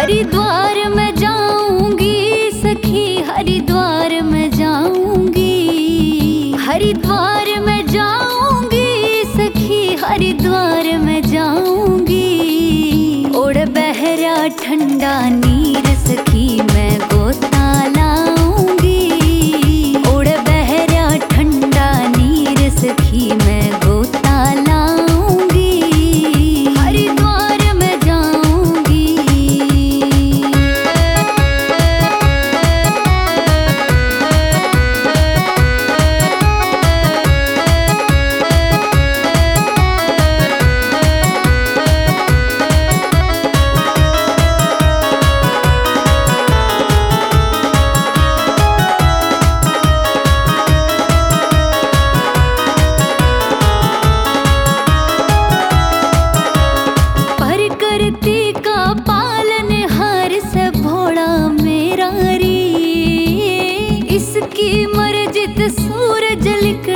हरिद्वार में जाऊंगी सखी, हरिद्वार में जाऊंगी, हरिद्वार में जाऊंगी सखी, हरिद्वार में जाऊंगी। ओढ़ बहरा ठंडा नीर सखी मैं गोता लाऊंगी, ओढ़ बहरा ठंडा नीर सखी मैं गोता लाऊंगी, हरिद्वार में जाऊंगी। इसकी मर्जित सूरज लिख